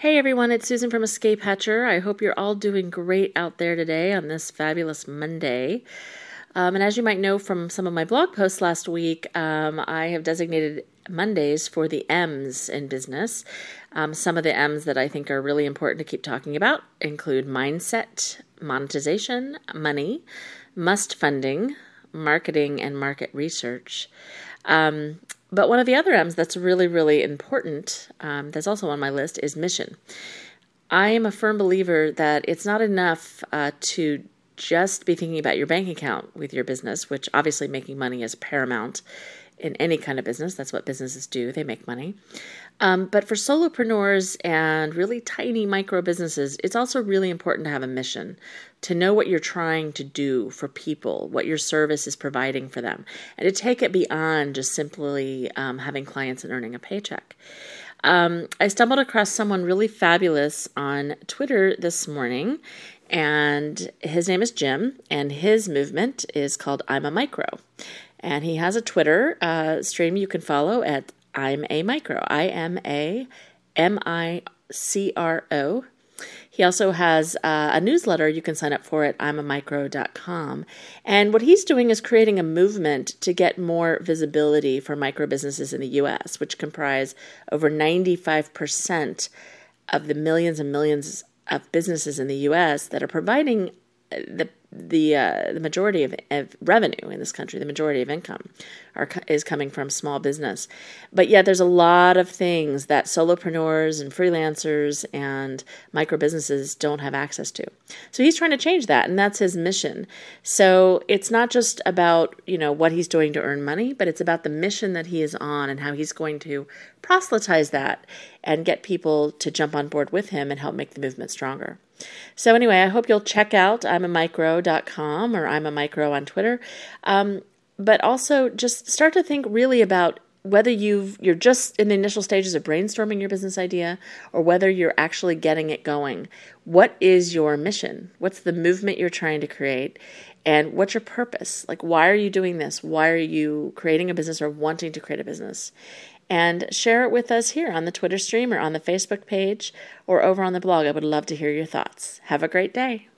Hey everyone, it's Susan from Escape Hatcher. I hope you're all doing great out there today on this fabulous Monday. And as you might know from some of my blog posts last week, I have designated Mondays for the M's in business. Some of the M's that I think are really important to keep talking about include mindset, monetization, money, must funding, marketing, and market research. But one of the other M's that's really, really important, that's also on my list, is mission. I am a firm believer that it's not enough to just be thinking about your bank account with your business, which obviously making money is paramount in any kind of business. That's what businesses do. They make money. But for solopreneurs and really tiny micro businesses, it's also really important to have a mission, to know what you're trying to do for people, what your service is providing for them, and to take it beyond just simply having clients and earning a paycheck. I stumbled across someone really fabulous on Twitter this morning, and his name is Jim, and his movement is called I'm a Micro. And he has a Twitter stream you can follow at I'm a Micro, IMAMICRO. He also has a newsletter you can sign up for at imamicro.com. And what he's doing is creating a movement to get more visibility for micro businesses in the U.S., which comprise over 95% of the millions and millions of businesses in the U.S. that are providing the majority of revenue in this country. The majority of income is coming from small business. But yet there's a lot of things that solopreneurs and freelancers and micro businesses don't have access to. So he's trying to change that, and that's his mission. So it's not just about, what he's doing to earn money, but it's about the mission that he is on and how he's going to proselytize that and get people to jump on board with him and help make the movement stronger. So anyway, I hope you'll check out imamicro.com or I'm a Micro on Twitter. But also just start to think really about whether you're just in the initial stages of brainstorming your business idea or whether you're actually getting it going. What is your mission? What's the movement you're trying to create? And what's your purpose? Like, why are you doing this? Why are you creating a business or wanting to create a business? And share it with us here on the Twitter stream or on the Facebook page or over on the blog. I would love to hear your thoughts. Have a great day.